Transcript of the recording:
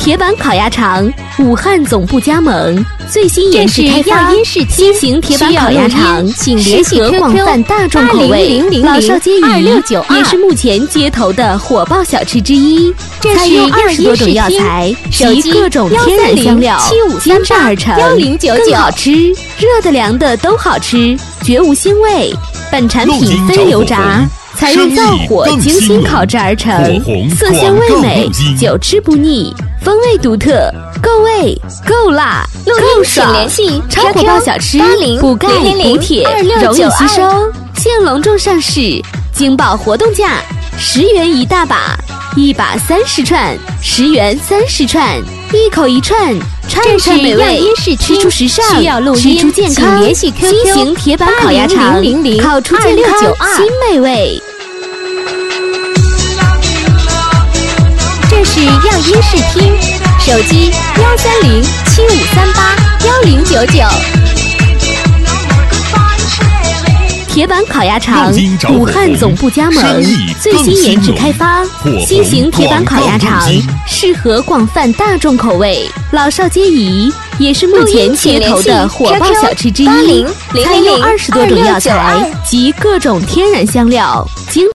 铁板烤鸭肠，武汉总部加盟，最新研制开发新型铁板烤鸭肠，适合广泛大众口味，老少皆宜，也是目前街头的火爆小吃之一。采用20多种药材及各种天然香料煎制而成，更好吃，热的凉的都好吃，绝无腥味。本产品非油炸，采用灶火精心烤制而成，色香味美，久吃不腻，风味独特，够味够辣够爽。超火爆小吃，补钙补铁，容易吸收。现隆重上市，惊爆活动价，10元一大把，一把30串，10元30串，一口一串，串串美味，吃出时尚，吃出健康。新型铁板烤鸭肠，烤出健康新美味。 这是样音视听，手机13075381099。 铁板烤鸭肠，武汉总部加盟，最新研制开发，新型铁板烤鸭肠，适合广泛大众口味，老少皆宜，也是目前街头的火爆小吃之一。采用20多种药材及各种天然香料，